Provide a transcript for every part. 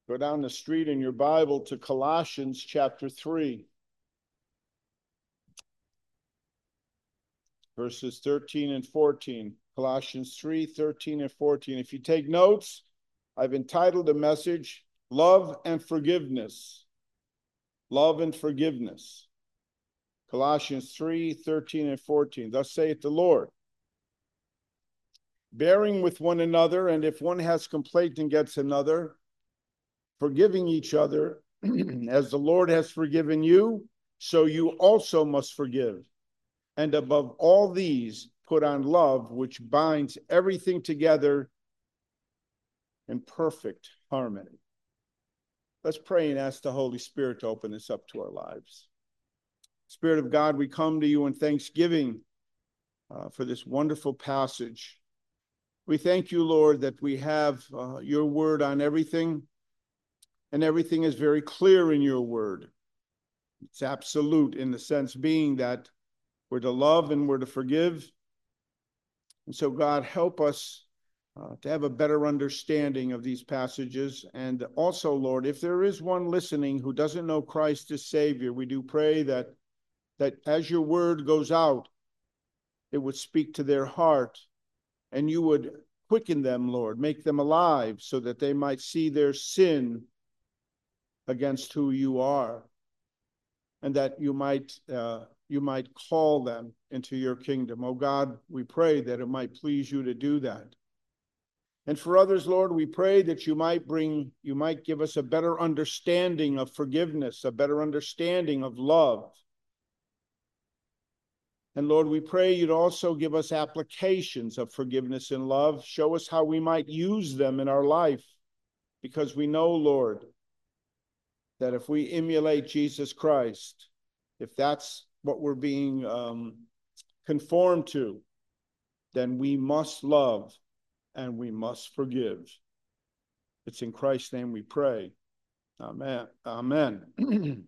Go down the street in your Bible to Colossians chapter 3, verses 13 and 14. Colossians 3, 13 and 14. If you take notes, I've entitled the message, Love and Forgiveness. Love and Forgiveness. Colossians 3, 13 and 14. Thus saith the Lord, bearing with one another, and if one has complaint against another, forgiving each other, as the Lord has forgiven you, so you also must forgive. And above all these, put on love, which binds everything together in perfect harmony. Let's pray and ask the Holy Spirit to open this up to our lives. Spirit of God, we come to you in thanksgiving for this wonderful passage. We thank you, Lord, that we have your word on everything, and everything is very clear in your word. It's absolute in the sense being that we're to love and we're to forgive. And so, God, help us to have a better understanding of these passages. And also, Lord, if there is one listening who doesn't know Christ as Savior, we do pray that as your word goes out, it would speak to their heart, and you would quicken them, Lord, make them alive so that they might see their sin against who you are, and that you might call them into your kingdom. Oh God, we pray that it might please you to do that. And for others, Lord, we pray that you might give us a better understanding of forgiveness, a better understanding of love. And Lord, we pray you'd also give us applications of forgiveness and love. Show us how we might use them in our life, because we know, Lord, that if we emulate Jesus Christ, if that's what we're being conformed to, then we must love and we must forgive. It's in Christ's name we pray. Amen. Amen.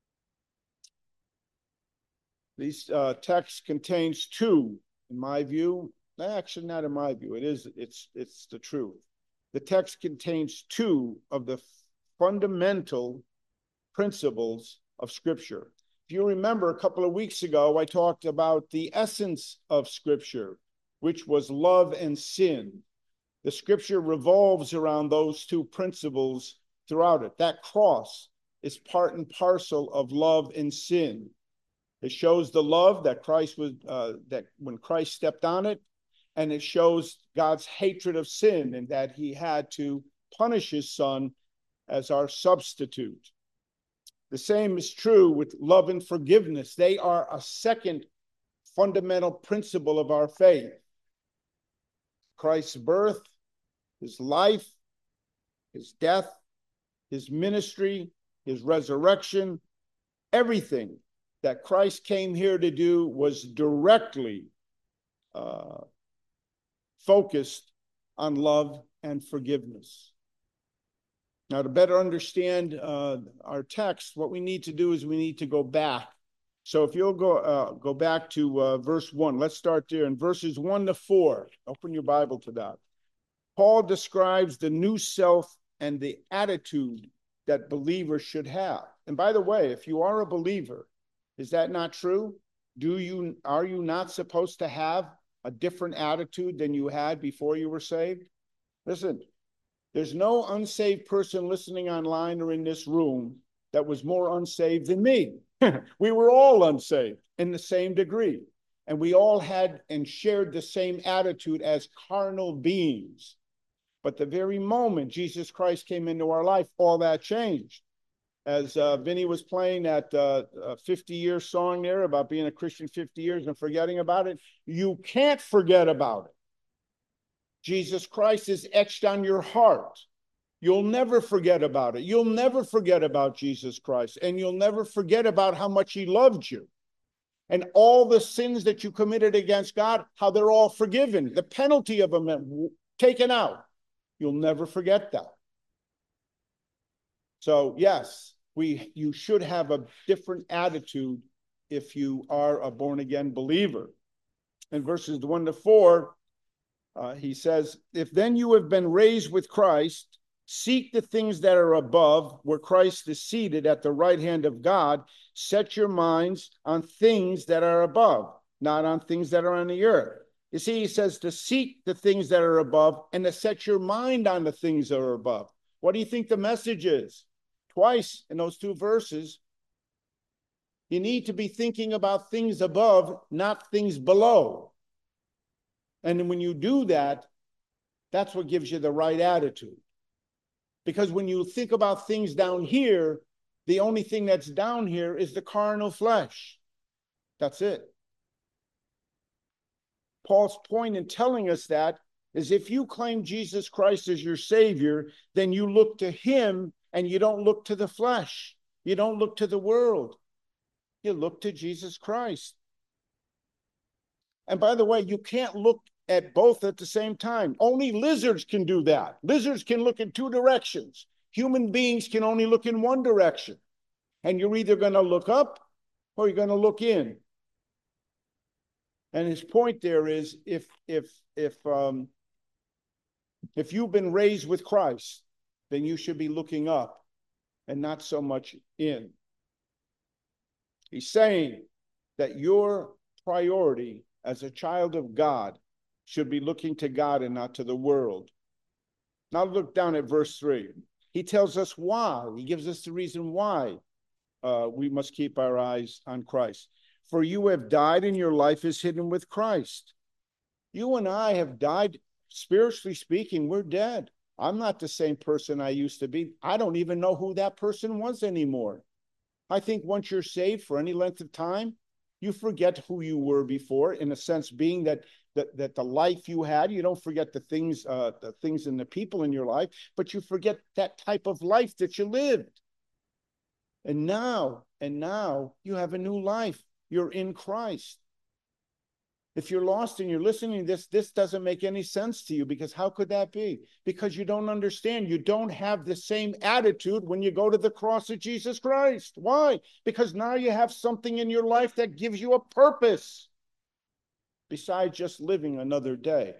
These text contains two, in my view. Actually, not in my view. It's the truth. The text contains two of the fundamental principles of Scripture. If you remember, a couple of weeks ago, I talked about the essence of Scripture, which was love and sin. The Scripture revolves around those two principles throughout it. That cross is part and parcel of love and sin. It shows the love that Christ was, that when Christ stepped on it, and it shows God's hatred of sin and that he had to punish his son as our substitute. The same is true with love and forgiveness. They are a second fundamental principle of our faith. Christ's birth, his life, his death, his ministry, his resurrection, everything that Christ came here to do was directly focused on love and forgiveness. Now, to better understand our text, what we need to do is we need to go back. So if you'll go back to verse 1, let's start there. In verses 1 to 4, open your Bible to that. Paul describes the new self and the attitude that believers should have. And by the way, if you are a believer, is that not true? Are you not supposed to have a different attitude than you had before you were saved? Listen, there's no unsaved person listening online or in this room that was more unsaved than me. We were all unsaved in the same degree. And we all had and shared the same attitude as carnal beings. But the very moment Jesus Christ came into our life, all that changed. As Vinny was playing that 50-year song there about being a Christian 50 years and forgetting about it, you can't forget about it. Jesus Christ is etched on your heart. You'll never forget about it. You'll never forget about Jesus Christ, and you'll never forget about how much he loved you. And all the sins that you committed against God, how they're all forgiven. The penalty of them taken out. You'll never forget that. So yes, you should have a different attitude if you are a born-again believer. In verses 1 to 4, he says, if then you have been raised with Christ, Seek the things that are above, where Christ is seated at the right hand of God. Set your minds on things that are above, not on things that are on the earth. You see, he says to seek the things that are above and to set your mind on the things that are above. What do you think the message is? Twice in those two verses, you need to be thinking about things above, not things below. And when you do that, that's what gives you the right attitude. Because when you think about things down here, the only thing that's down here is the carnal flesh. That's it. Paul's point in telling us that is if you claim Jesus Christ as your Savior, then you look to him and you don't look to the flesh. You don't look to the world. You look to Jesus Christ. And by the way, you can't look at both at the same time. Only lizards can do that. Lizards can look in two directions. Human beings can only look in one direction. And you're either going to look up or you're going to look in. And his point there is if you've been raised with Christ, then you should be looking up and not so much in. He's saying that your priority as a child of God should be looking to God and not to the world. Now look down at verse 3. He tells us why. He gives us the reason why we must keep our eyes on Christ. For you have died and your life is hidden with Christ. You and I have died, spiritually speaking, we're dead. I'm not the same person I used to be. I don't even know who that person was anymore. I think once you're saved for any length of time, you forget who you were before, in a sense being that the life you had, you don't forget the things and the people in your life, but you forget that type of life that you lived. And now you have a new life. You're in Christ. If you're lost and you're listening to this doesn't make any sense to you, because how could that be? Because you don't understand. You don't have the same attitude when you go to the cross of Jesus Christ. Why? Because now you have something in your life that gives you a purpose besides just living another day.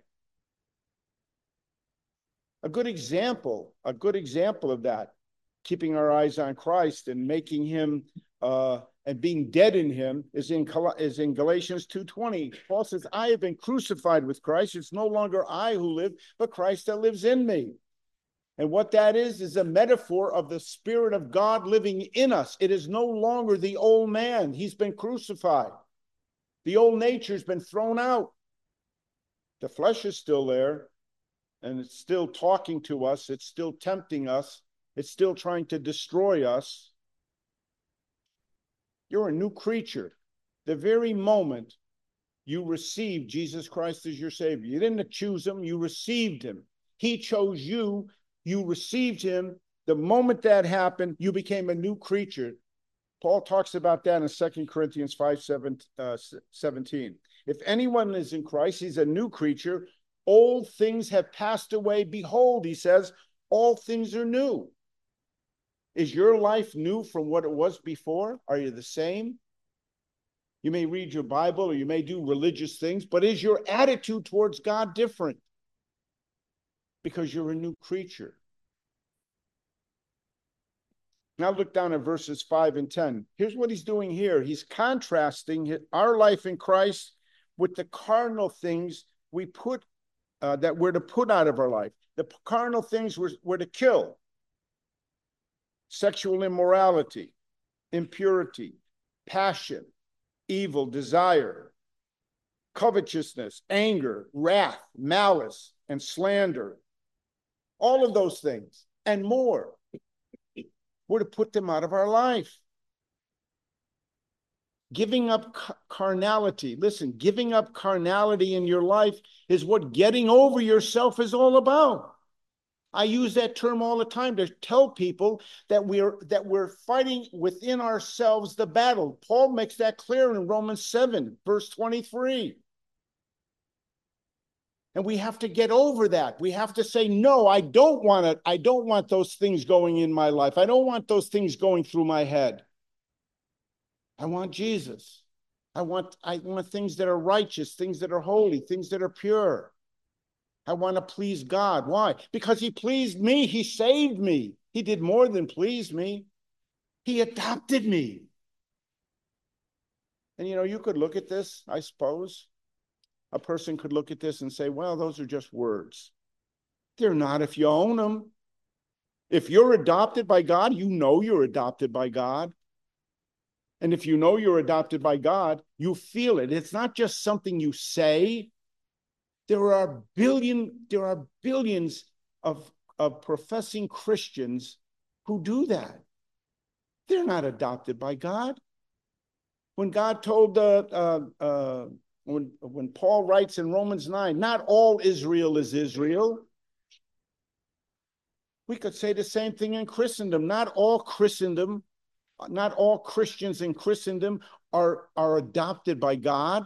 A good example of that, keeping our eyes on Christ and making him and being dead in him is in Galatians 2:20. Paul says, I have been crucified with Christ. It's no longer I who live, but Christ that lives in me. And what that is a metaphor of the Spirit of God living in us. It is no longer the old man. He's been crucified. The old nature has been thrown out. The flesh is still there, and it's still talking to us. It's still tempting us. It's still trying to destroy us. You're a new creature. The very moment you received Jesus Christ as your Savior, you didn't choose him, you received him. He chose you, you received him. The moment that happened, you became a new creature. Paul talks about that in 2 Corinthians 5:17. If anyone is in Christ, he's a new creature. Old things have passed away. Behold, he says, all things are new. Is your life new from what it was before? Are you the same? You may read your Bible or you may do religious things, but is your attitude towards God different? Because you're a new creature. Now look down at verses 5 and 10. Here's what he's doing here. He's contrasting our life in Christ with the carnal things we put that we're to put out of our life. The carnal things were to kill. Sexual immorality, impurity, passion, evil desire, covetousness, anger, wrath, malice, and slander. All of those things and more. We're to put them out of our life. Giving up carnality. Listen, giving up carnality in your life is what getting over yourself is all about. I use that term all the time to tell people that we're fighting within ourselves the battle. Paul makes that clear in Romans 7, verse 23. And we have to get over that. We have to say, no, I don't want it. I don't want those things going in my life. I don't want those things going through my head. I want Jesus. I want things that are righteous, things that are holy, things that are pure. I want to please God. Why? Because he pleased me. He saved me. He did more than please me. He adopted me. And you could look at this, I suppose. A person could look at this and say, well, those are just words. They're not if you own them. If you're adopted by God, you know you're adopted by God. And if you know you're adopted by God, you feel it. It's not just something you say. There are billions of professing Christians who do that. They're not adopted by God. When God told when Paul writes in Romans 9, not all Israel is Israel. We could say the same thing in Christendom. Not all Christians in Christendom are adopted by God.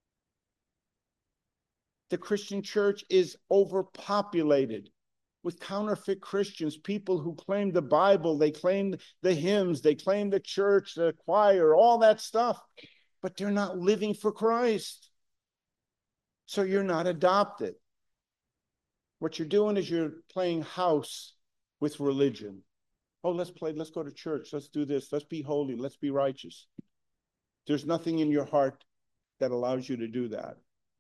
The Christian church is overpopulated with counterfeit Christians, people who claim the Bible, they claim the hymns, they claim the church, the choir, all that stuff, but they're not living for Christ. So you're not adopted. What you're doing is you're playing house with religion. Oh, let's go to church, let's do this, let's be holy, let's be righteous. There's nothing in your heart that allows you to do that.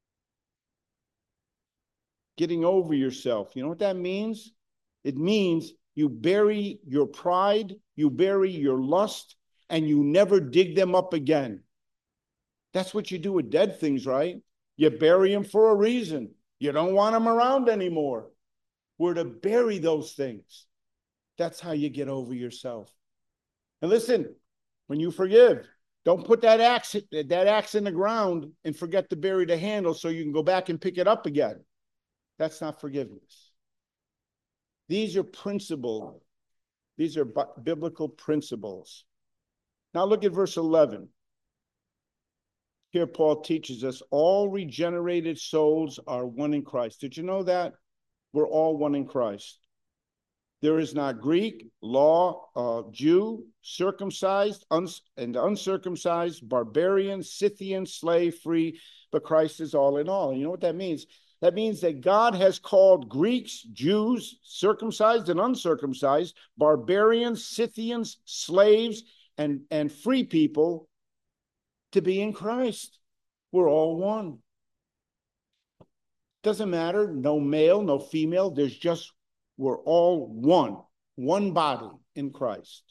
Getting over yourself. You know what that means? It means you bury your pride, you bury your lust, and you never dig them up again. That's what you do with dead things, right? You bury them for a reason. You don't want them around anymore. We're to bury those things. That's how you get over yourself. And listen, when you forgive, don't put that axe in the ground and forget to bury the handle so you can go back and pick it up again. That's not forgiveness. These are principles. These are biblical principles. Now look at verse 11. Here Paul teaches us all regenerated souls are one in Christ. Did you know that? We're all one in Christ. There is not Greek, law, Jew, circumcised, and uncircumcised, barbarian, Scythian, slave, free, but Christ is all in all. And you know what that means? That means that God has called Greeks, Jews, circumcised and uncircumcised, barbarians, Scythians, slaves, and free people to be in Christ. We're all one. Doesn't matter, no male, no female. We're all one body in Christ.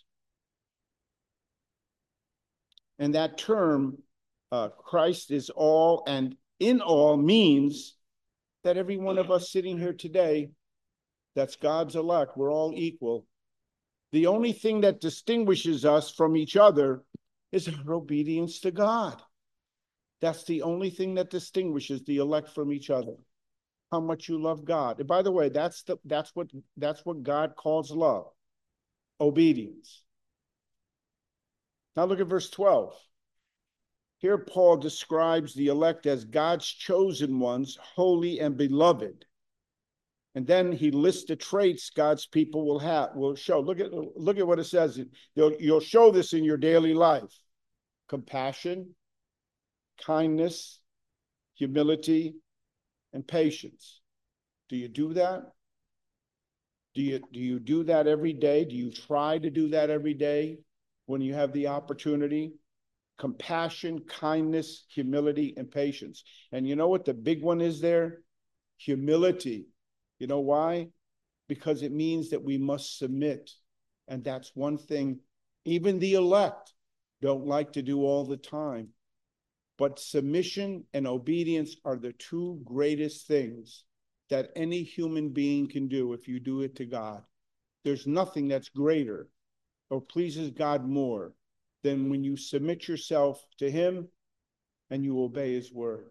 And that term, Christ is all and in all, means that every one of us sitting here today, that's God's elect, we're all equal. The only thing that distinguishes us from each other is our obedience to God. That's the only thing that distinguishes the elect from each other. How much you love God. And by the way, that's what God calls love. Obedience. Now look at verse 12. Here Paul describes the elect as God's chosen ones, holy and beloved. And then he lists the traits God's people will show. Look at what it says. You'll show this in your daily life. Compassion, kindness, humility, and patience. Do you do that? Do you do that every day? Do you try to do that every day when you have the opportunity? Compassion, kindness, humility, and patience. And you know what the big one is there? Humility. You know why? Because it means that we must submit. And that's one thing even the elect don't like to do all the time. But submission and obedience are the two greatest things that any human being can do if you do it to God. There's nothing that's greater or pleases God more than when you submit yourself to him and you obey his word.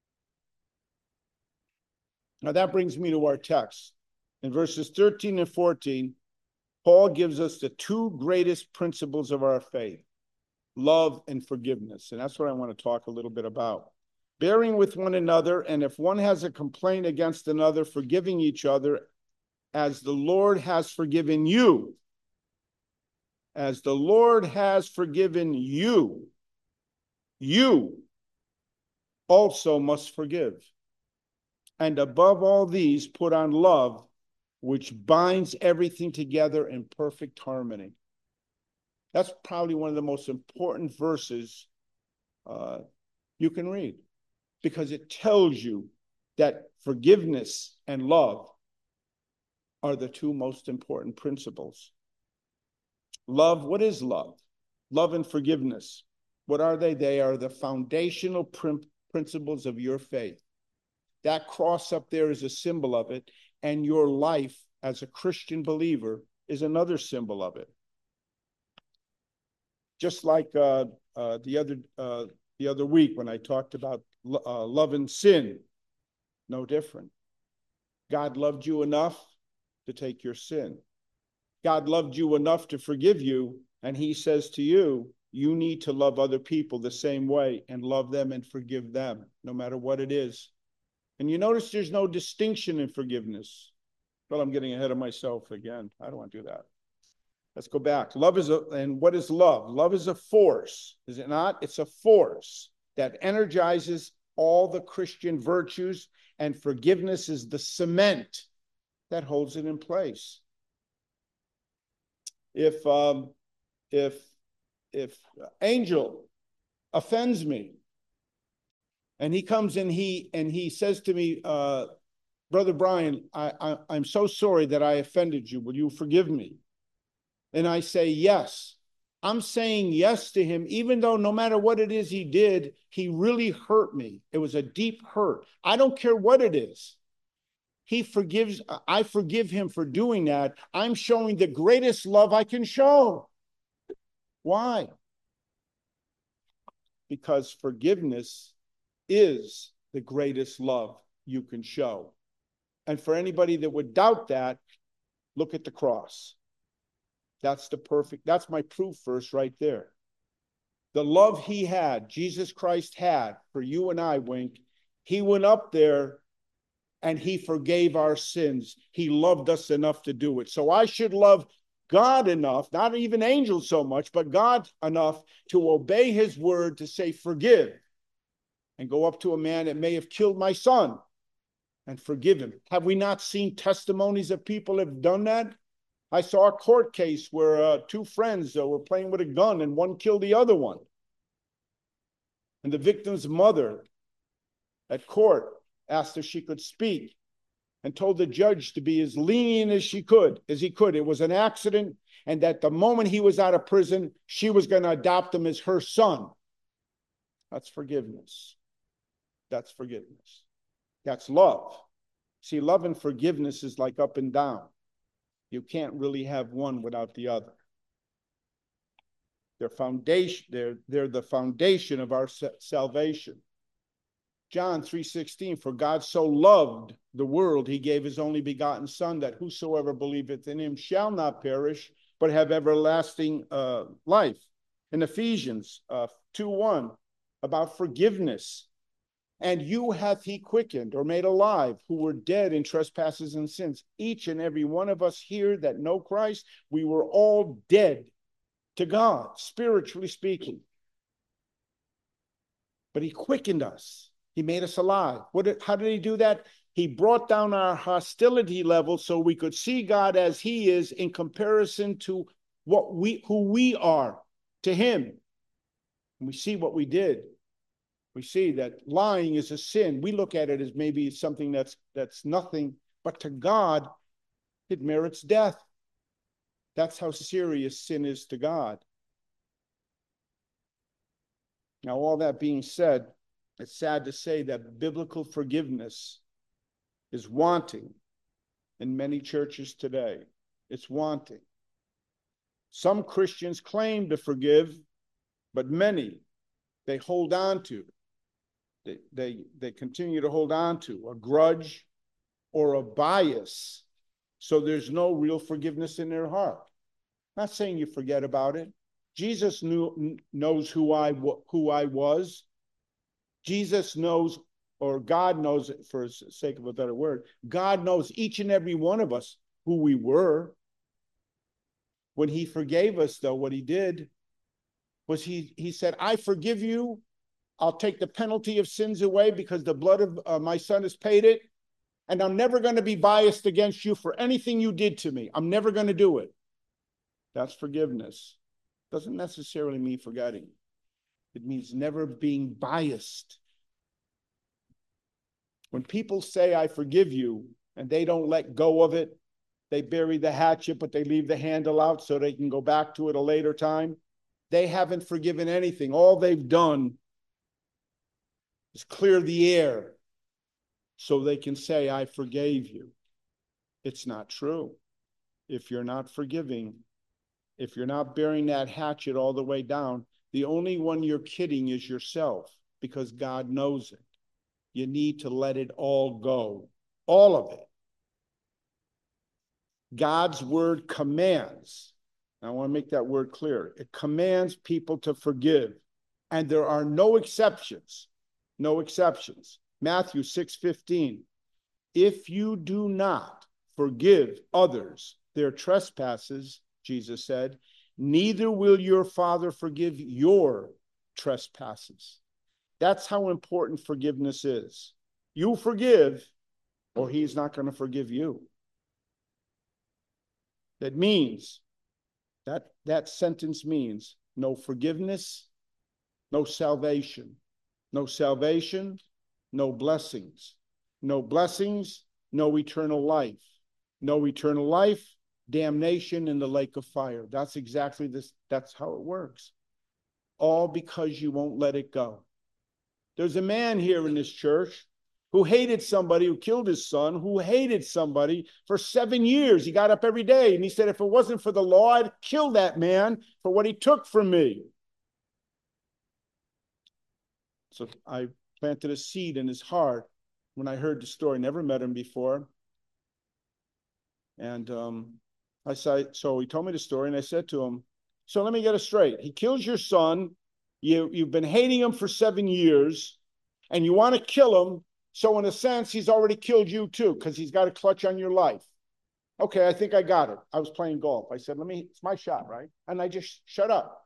Now that brings me to our text. In verses 13 and 14, Paul gives us the two greatest principles of our faith, love and forgiveness. And that's what I want to talk a little bit about. Bearing with one another, and if one has a complaint against another, forgiving each other as the Lord has forgiven you. As the Lord has forgiven you, you also must forgive. And above all these, put on love, which binds everything together in perfect harmony. That's probably one of the most important verses you can read, because it tells you that forgiveness and love are the two most important principles. Love, what is love? Love and forgiveness. What are they? They are the foundational principles of your faith. That cross up there is a symbol of it, and your life as a Christian believer is another symbol of it. Just like the other week when I talked about love and sin, no different. God loved you enough to take your sin. God loved you enough to forgive you, and he says to you, you need to love other people the same way and love them and forgive them, no matter what it is. And you notice there's no distinction in forgiveness. Well, I'm getting ahead of myself again. I don't want to do that. Let's go back. Love is and what is love? Love is a force, is it not? It's a force that energizes all the Christian virtues, and forgiveness is the cement that holds it in place. If Angel offends me, and he comes and he says to me, Brother Brian, I'm so sorry that I offended you. Will you forgive me? And I say yes. I'm saying yes to him, even though no matter what it is he did, he really hurt me. It was a deep hurt. I don't care what it is. I forgive him for doing that. I'm showing the greatest love I can show. Why? Because forgiveness is the greatest love you can show. And for anybody that would doubt that, look at the cross. That's my proof verse right there. The love he had, Jesus Christ had for you and I, Wink, he went up there and he forgave our sins. He loved us enough to do it. So I should love God enough, not even angels so much, but God enough to obey his word, to say forgive, and go up to a man that may have killed my son and forgive him. Have we not seen testimonies of people have done that? I saw a court case where two friends were playing with a gun and one killed the other one. And the victim's mother at court asked if she could speak and told the judge to be as lenient as he could. It was an accident, and that the moment he was out of prison, she was going to adopt him as her son. That's forgiveness. That's forgiveness. That's love. See, love and forgiveness is like up and down. You can't really have one without the other. They're the foundation of our salvation. John 3:16, for God so loved the world, he gave his only begotten Son, that whosoever believeth in him shall not perish, but have everlasting life. In Ephesians 2:1, about forgiveness. And you hath he quickened or made alive, who were dead in trespasses and sins. Each and every one of us here that know Christ, we were all dead to God, spiritually speaking. But he quickened us. He made us alive. How did he do that? He brought down our hostility level so we could see God as he is in comparison to who we are to him. And we see what we did. We see that lying is a sin. We look at it as maybe something that's nothing, but to God, it merits death. That's how serious sin is to God. Now, all that being said, it's sad to say that biblical forgiveness is wanting in many churches today. It's wanting. Some Christians claim to forgive, but many, they hold on to. They continue to hold on to a grudge or a bias, so there's no real forgiveness in their heart. I'm not saying you forget about it. Jesus knows who I was. Jesus knows, or God knows, for the sake of a better word, God knows each and every one of us who we were. When he forgave us, though, what he did was he said, I forgive you. I'll take the penalty of sins away because the blood of my son has paid it. And I'm never going to be biased against you for anything you did to me. I'm never going to do it. That's forgiveness. Doesn't necessarily mean forgetting. It means never being biased. When people say, I forgive you, and they don't let go of it, they bury the hatchet, but they leave the handle out so they can go back to it a later time. They haven't forgiven anything. All they've done is clear the air so they can say, I forgave you. It's not true. If you're not forgiving, if you're not bearing that hatchet all the way down, the only one you're kidding is yourself, because God knows it. You need to let it all go, all of it. God's word commands. I want to make that word clear. It commands people to forgive. And there are no exceptions. No exceptions. Matthew 6:15. If you do not forgive others their trespasses, Jesus said, neither will your Father forgive your trespasses. That's how important forgiveness is. You forgive, or he's not going to forgive you. That means, that sentence means no forgiveness, no salvation. No salvation, no blessings. No blessings, no eternal life. No eternal life, damnation in the lake of fire. That's exactly this. That's how it works. All because you won't let it go. There's a man here in this church who hated somebody, who killed his son, who hated somebody for 7 years. He got up every day and he said, if it wasn't for the law, I'd kill that man for what he took from me. So I planted a seed in his heart when I heard the story. Never met him before. And I said, so he told me the story, and I said to him, so let me get it straight. He kills your son. You've been hating him for 7 years, and you want to kill him. So in a sense, he's already killed you too, because he's got a clutch on your life. Okay, I think I got it. I was playing golf. I said, it's my shot, right? And I just shut up.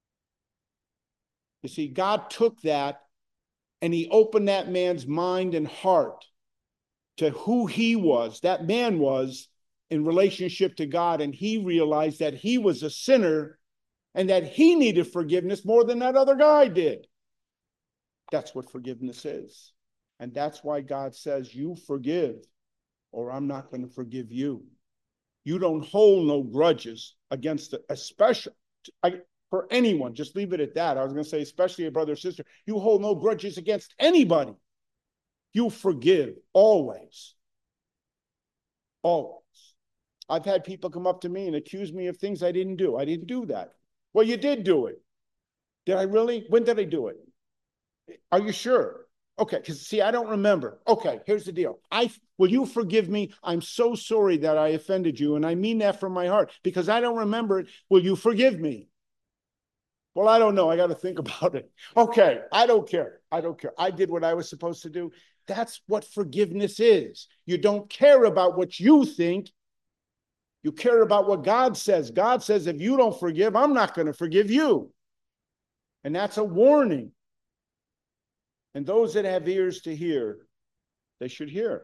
You see, God took that and he opened that man's mind and heart to who he was, that man was, in relationship to God. And he realized that he was a sinner and that he needed forgiveness more than that other guy did. That's what forgiveness is. And that's why God says, you forgive, or I'm not going to forgive you. You don't hold no grudges against, especially for anyone. Just leave it at that. I was going to say, especially a brother or sister. You hold no grudges against anybody. You forgive always. Always. I've had people come up to me and accuse me of things I didn't do. I didn't do that. Well, you did do it. Did I really? When did I do it? Are you sure? Okay, because see, I don't remember. Okay, here's the deal. Will you forgive me? I'm so sorry that I offended you, and I mean that from my heart, because I don't remember it. Will you forgive me? Well, I don't know. I got to think about it. Okay, I don't care. I don't care. I did what I was supposed to do. That's what forgiveness is. You don't care about what you think. You care about what God says. God says, if you don't forgive, I'm not going to forgive you. And that's a warning. And those that have ears to hear, they should hear.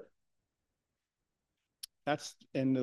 That's and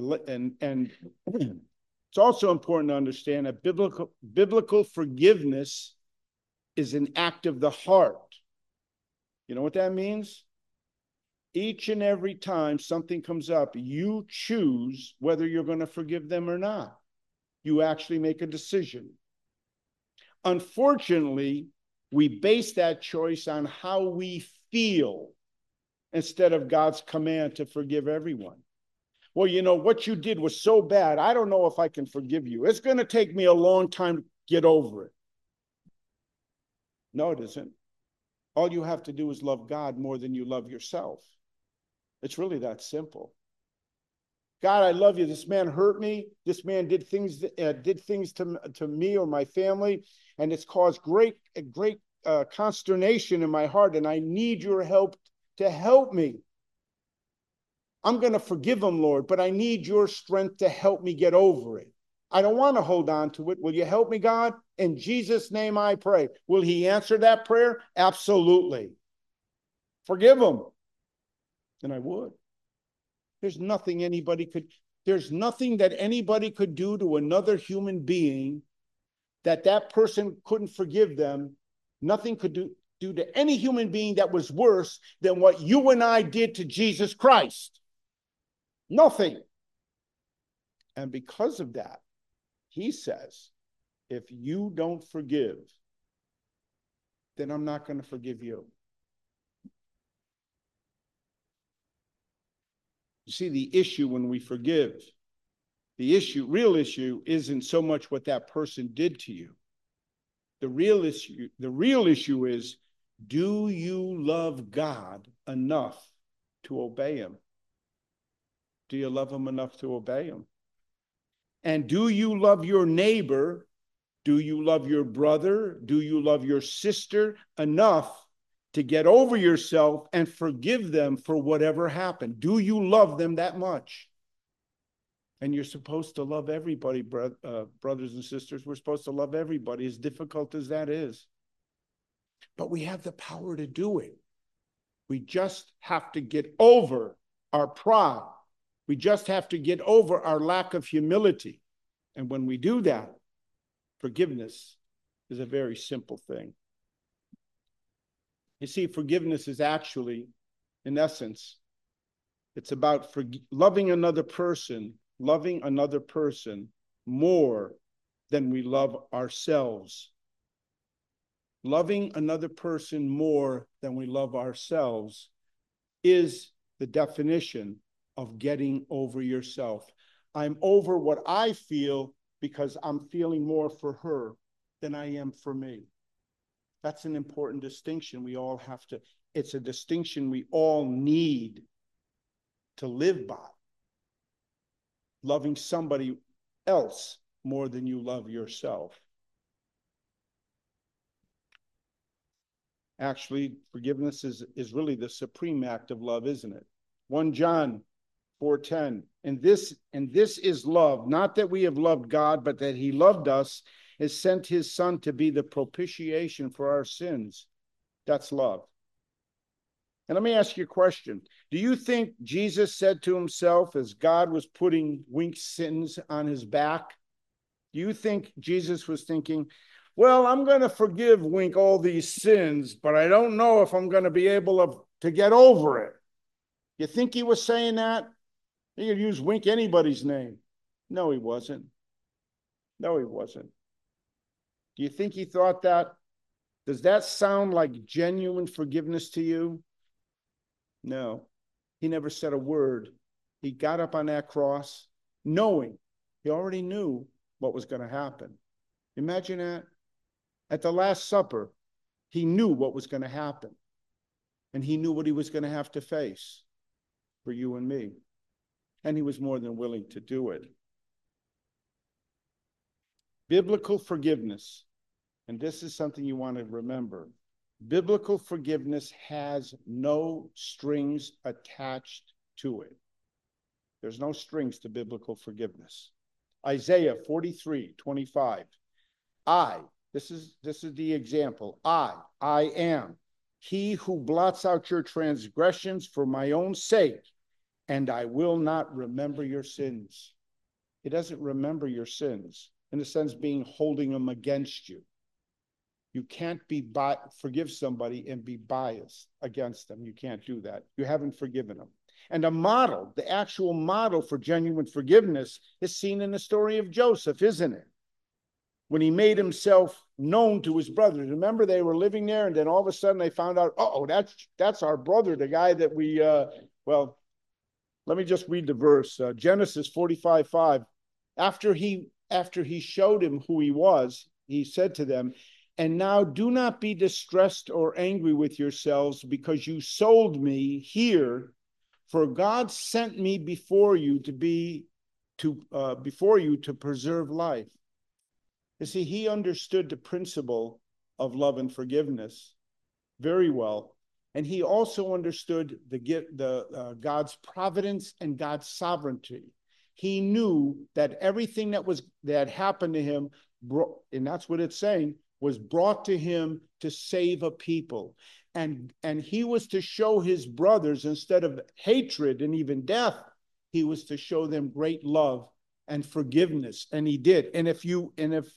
it's also important to understand that biblical forgiveness is an act of the heart. You know what that means? Each and every time something comes up, you choose whether you're going to forgive them or not. You actually make a decision. Unfortunately, we base that choice on how we feel instead of God's command to forgive everyone. Well, you know, what you did was so bad, I don't know if I can forgive you. It's going to take me a long time to get over it. No, it isn't. All you have to do is love God more than you love yourself. It's really that simple. God, I love you. This man hurt me. This man did things to me or my family, and it's caused great consternation in my heart, and I need your help to help me. I'm going to forgive him, Lord, but I need your strength to help me get over it. I don't want to hold on to it. Will you help me, God? In Jesus' name I pray. Will he answer that prayer? Absolutely. Forgive him. And I would. There's nothing that anybody could do to another human being that person couldn't forgive them. Nothing could do to any human being that was worse than what you and I did to Jesus Christ. Nothing. And because of that, he says, if you don't forgive, then I'm not going to forgive you. You see, the issue when we forgive, real issue isn't so much what that person did to you. The real issue is, do you love God enough to obey him? Do you love him enough to obey him? And do you love your neighbor? Do you love your brother? Do you love your sister enough to get over yourself and forgive them for whatever happened? Do you love them that much? And you're supposed to love everybody, brothers and sisters. We're supposed to love everybody, as difficult as that is. But we have the power to do it. We just have to get over our pride. We just have to get over our lack of humility. And when we do that, forgiveness is a very simple thing. You see, forgiveness is actually, in essence, it's about loving another person more than we love ourselves. Loving another person more than we love ourselves is the definition of getting over yourself. I'm over what I feel because I'm feeling more for her than I am for me. That's an important distinction we all have to, it's a distinction we all need to live by. Loving somebody else more than you love yourself. Actually, forgiveness is really the supreme act of love, isn't it? 1 John 4:10. And this is love, not that we have loved God, but that he loved us, has sent his son to be the propitiation for our sins. That's love. And let me ask you a question. Do you think Jesus said to himself, as God was putting Wink's sins on his back, do you think Jesus was thinking, well, I'm going to forgive Wink all these sins, but I don't know if I'm going to be able to get over it? You think he was saying that? He could use Wink anybody's name. No, he wasn't. No, he wasn't. Do you think he thought that? Does that sound like genuine forgiveness to you? No. He never said a word. He got up on that cross knowing, he already knew what was going to happen. Imagine that. At the Last Supper, he knew what was going to happen. And he knew what he was going to have to face for you and me. And he was more than willing to do it. Biblical forgiveness, and this is something you want to remember. Biblical forgiveness has no strings attached to it. There's no strings to biblical forgiveness. Isaiah 43:25. This is the example. I am he who blots out your transgressions for my own sake, and I will not remember your sins. He doesn't remember your sins, in a sense being holding them against you. You can't forgive somebody and be biased against them. You can't do that. You haven't forgiven them. And the actual model for genuine forgiveness is seen in the story of Joseph, isn't it? When he made himself known to his brothers. Remember, they were living there, and then all of a sudden they found out, that's our brother, the guy that we, let me just read the verse. Genesis 45:5. After he showed him who he was, he said to them, and now do not be distressed or angry with yourselves because you sold me here, for God sent me before you to preserve life. You see, he understood the principle of love and forgiveness very well, and he also understood God's providence and God's sovereignty. He knew that everything that happened to him, and that's what it's saying, was brought to him to save a people. And he was to show his brothers, instead of hatred and even death, he was to show them great love and forgiveness, and he did. And if you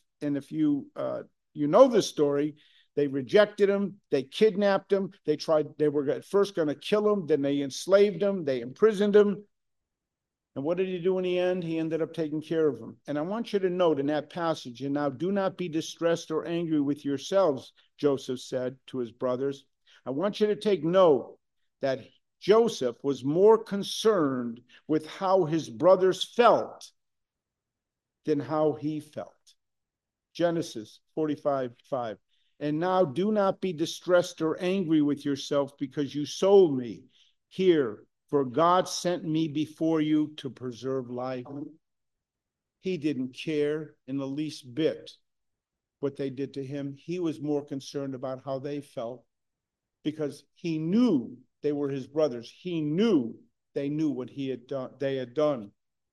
you know the story, they rejected him, they kidnapped him, they were at first going to kill him, then they enslaved him, they imprisoned him. And what did he do in the end? He ended up taking care of them. And I want you to note in that passage, and now do not be distressed or angry with yourselves, Joseph said to his brothers. I want you to take note that Joseph was more concerned with how his brothers felt than how he felt. Genesis 45:5. And now do not be distressed or angry with yourself because you sold me. Here, for God sent me before you to preserve life. He didn't care in the least bit what they did to him. He was more concerned about how they felt because he knew they were his brothers. He knew they knew what they had done.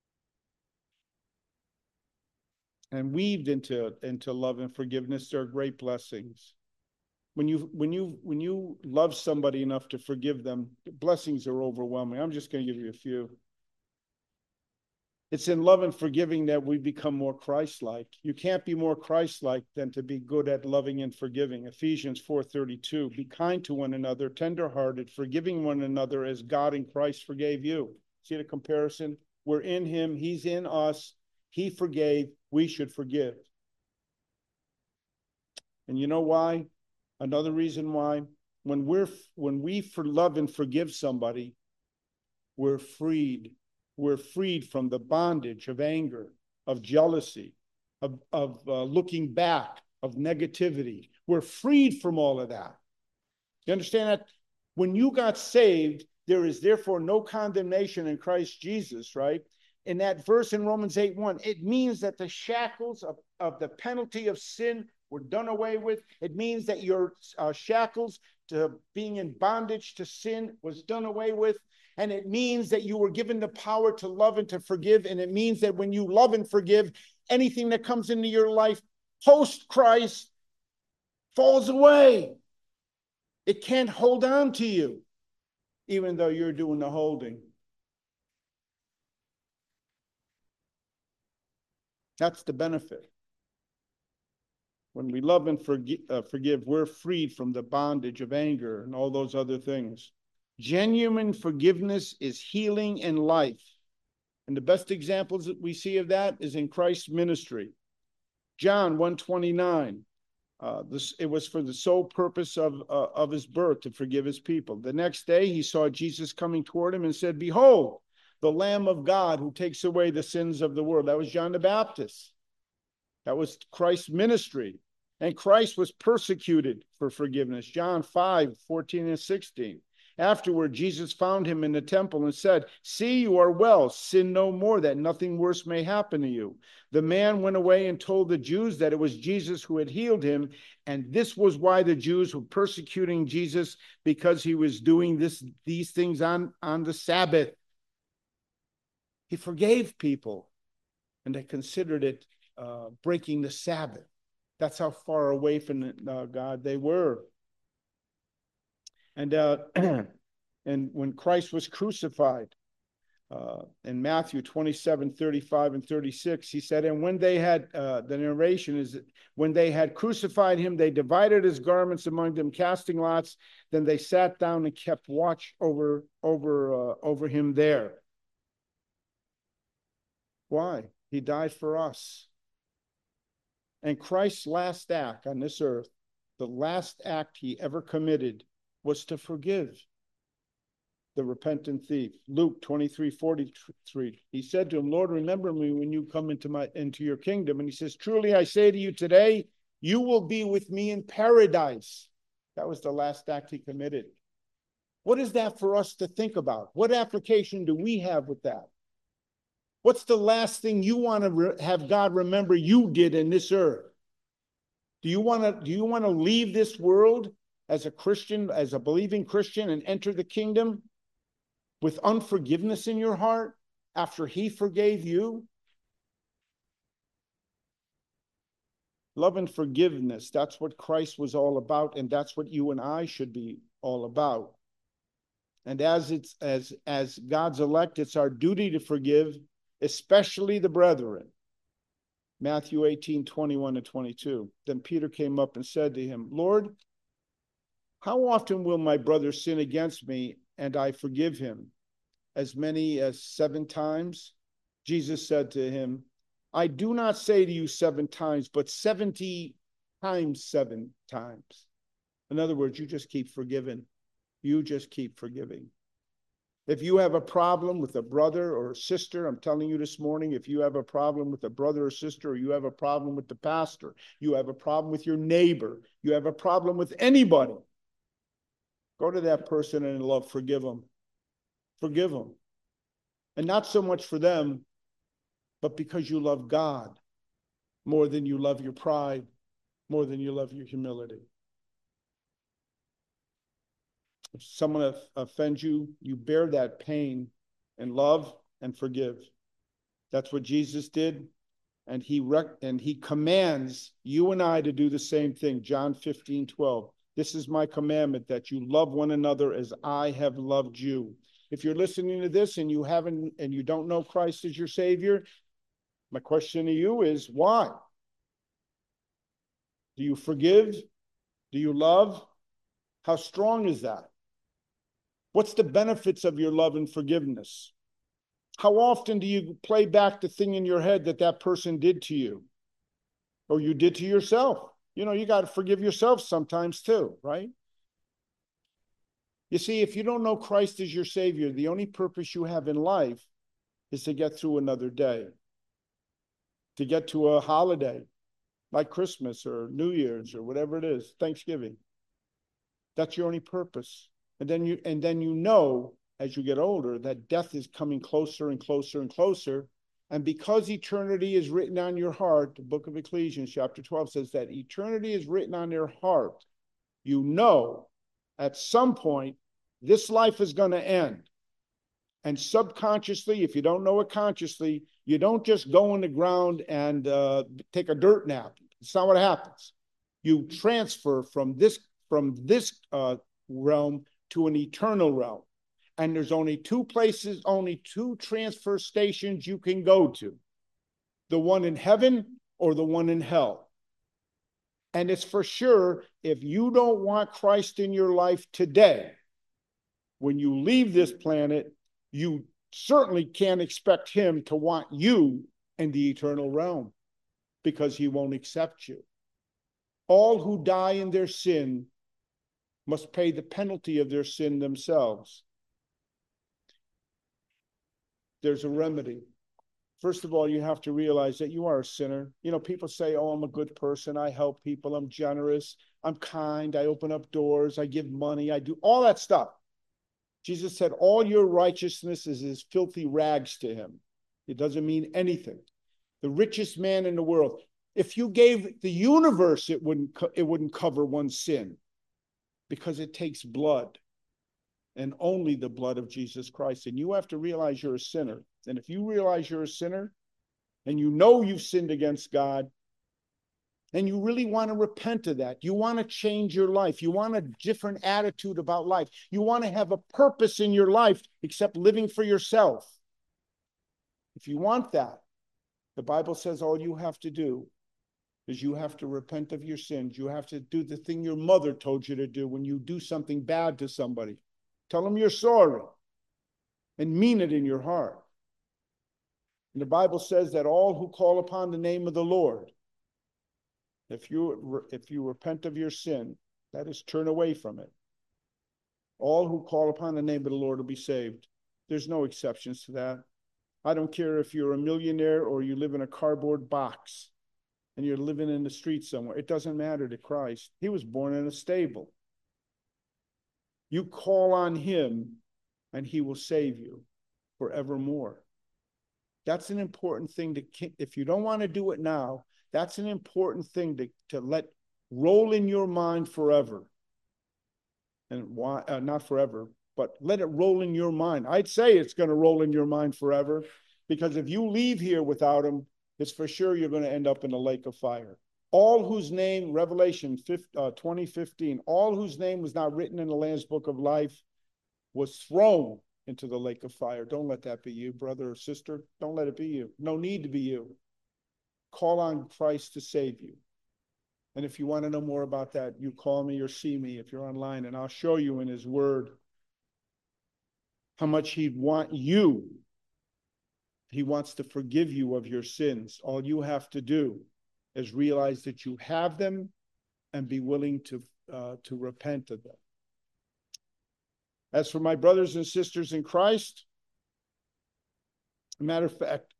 And weaved into love and forgiveness, there are great blessings. When you love somebody enough to forgive them, the blessings are overwhelming. I'm just going to give you a few. It's in love and forgiving that we become more Christ-like. You can't be more Christ-like than to be good at loving and forgiving. Ephesians 4:32, be kind to one another, tender-hearted, forgiving one another as God in Christ forgave you. See the comparison? We're in him, he's in us. He forgave, we should forgive. And you know why? Another reason why, when we love and forgive somebody, we're freed. We're freed from the bondage of anger, of jealousy, of looking back, of negativity. We're freed from all of that. You understand that? When you got saved, there is therefore no condemnation in Christ Jesus, right? In that verse in Romans 8:1, it means that the shackles of the penalty of sin were done away with. It means that your shackles to being in bondage to sin was done away with. And it means that you were given the power to love and to forgive. And it means that when you love and forgive, anything that comes into your life post-Christ falls away. It can't hold on to you, even though you're doing the holding. That's the benefit. When we love and forgive, we're freed from the bondage of anger and all those other things. Genuine forgiveness is healing and life. And the best examples that we see of that is in Christ's ministry. John 1:29. It was for the sole purpose of his birth to forgive his people. The next day he saw Jesus coming toward him and said, behold, the Lamb of God who takes away the sins of the world. That was John the Baptist. That was Christ's ministry. And Christ was persecuted for forgiveness. John 5:14 and 16. Afterward, Jesus found him in the temple and said, see, you are well. Sin no more, that nothing worse may happen to you. The man went away and told the Jews that it was Jesus who had healed him. And this was why the Jews were persecuting Jesus, because he was doing these things on the Sabbath. He forgave people, and they considered it breaking the Sabbath. That's how far away from God they were. And and when Christ was crucified, in Matthew 27:35 and 36, he said, and when they had, the narration is, when they had crucified him, they divided his garments among them, casting lots. Then they sat down and kept watch over him there. Why? He died for us. And Christ's last act on this earth, the last act he ever committed, was to forgive the repentant thief. Luke 23:43. He said to him, Lord, remember me when you come into your kingdom. And he says, truly I say to you today, you will be with me in paradise. That was the last act he committed. What is that for us to think about? What application do we have with that? What's the last thing you want to have God remember you did in this earth? Do you want to leave this world as a Christian, as a believing Christian, and enter the kingdom with unforgiveness in your heart after he forgave you? Love and forgiveness, that's what Christ was all about, and that's what you and I should be all about. And as God's elect, it's our duty to forgive, especially the brethren. Matthew 18:21-22. Then Peter came up and said to him, Lord, how often will my brother sin against me and I forgive him? As many as 7 times? Jesus said to him, I do not say to you 7 times, but 70 times 7 times. In other words, you just keep forgiving. You just keep forgiving. If you have a problem with a brother or a sister, I'm telling you this morning, if you have a problem with a brother or sister, or you have a problem with the pastor, you have a problem with your neighbor, you have a problem with anybody, go to that person and in love, forgive them. Forgive them. And not so much for them, but because you love God more than you love your pride, more than you love your humility. If someone offends you, you bear that pain and love and forgive. That's what Jesus did. And he commands you and I to do the same thing. John 15:12. This is my commandment, that you love one another as I have loved you. If you're listening to this and you don't know Christ as your Savior, my question to you is, why? Do you forgive? Do you love? How strong is that? What's the benefits of your love and forgiveness? How often do you play back the thing in your head that person did to you? Or you did to yourself? You know, you got to forgive yourself sometimes too, right? You see, if you don't know Christ as your Savior, the only purpose you have in life is to get through another day, to get to a holiday like Christmas or New Year's or whatever it is, Thanksgiving. That's your only purpose. And then you know, as you get older, that death is coming closer and closer and closer. And because eternity is written on your heart, the book of Ecclesiastes, chapter 12 says that eternity is written on your heart. You know, at some point, this life is going to end. And subconsciously, if you don't know it consciously, you don't just go in the ground and take a dirt nap. It's not what happens. You transfer from this realm to an eternal realm. And there's only 2 places, only 2 transfer stations you can go to. The one in heaven or the one in hell. And it's for sure, if you don't want Christ in your life today, when you leave this planet, you certainly can't expect him to want you in the eternal realm, because he won't accept you. All who die in their sin must pay the penalty of their sin themselves. There's a remedy. First of all, you have to realize that you are a sinner. You know, people say, oh, I'm a good person. I help people. I'm generous. I'm kind. I open up doors. I give money. I do all that stuff. Jesus said, all your righteousness is as filthy rags to him. It doesn't mean anything. The richest man in the world, if you gave the universe, it wouldn't cover one sin, because it takes blood, and only the blood of Jesus Christ. And you have to realize you're a sinner. And if you realize you're a sinner, and you know you've sinned against God, and you really want to repent of that, you want to change your life, you want a different attitude about life, you want to have a purpose in your life except living for yourself. If you want that, the Bible says all you have to do is you have to repent of your sins. You have to do the thing your mother told you to do when you do something bad to somebody. Tell them you're sorry and mean it in your heart. And the Bible says that all who call upon the name of the Lord, if you repent of your sin, that is, turn away from it, all who call upon the name of the Lord will be saved. There's no exceptions to that. I don't care if you're a millionaire or you live in a cardboard box and you're living in the street somewhere. It doesn't matter to Christ. He was born in a stable. You call on him and he will save you forevermore. That's an important thing if you don't want to do it now, that's an important thing to let roll in your mind forever. And why, not forever, but let it roll in your mind. I'd say it's going to roll in your mind forever, because if you leave here without him, it's for sure you're going to end up in a lake of fire. All whose name, Revelation 20:15, all whose name was not written in the Lamb's book of life was thrown into the lake of fire. Don't let that be you, brother or sister. Don't let it be you. No need to be you. Call on Christ to save you. And if you want to know more about that, you call me or see me if you're online, and I'll show you in his word how much he'd want you. He wants to forgive you of your sins. All you have to do is realize that you have them and be willing to repent of them. As for my brothers and sisters in Christ, matter of fact,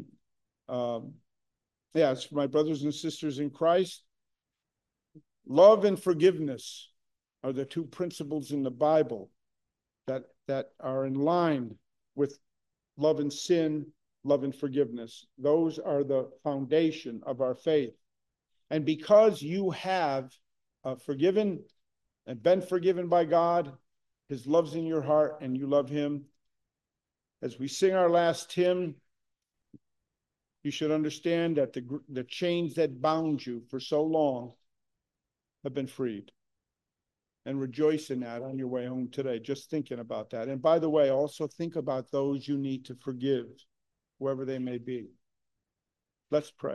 as for my brothers and sisters in Christ, love and forgiveness are the two principles in the Bible that are in line with love and sin, love and forgiveness. Those are the foundation of our faith. And because you have forgiven and been forgiven by God, his love's in your heart and you love him, as we sing our last hymn, you should understand that the chains that bound you for so long have been freed. And rejoice in that on your way home today, just thinking about that. And by the way, also think about those you need to forgive, whoever they may be. Let's pray.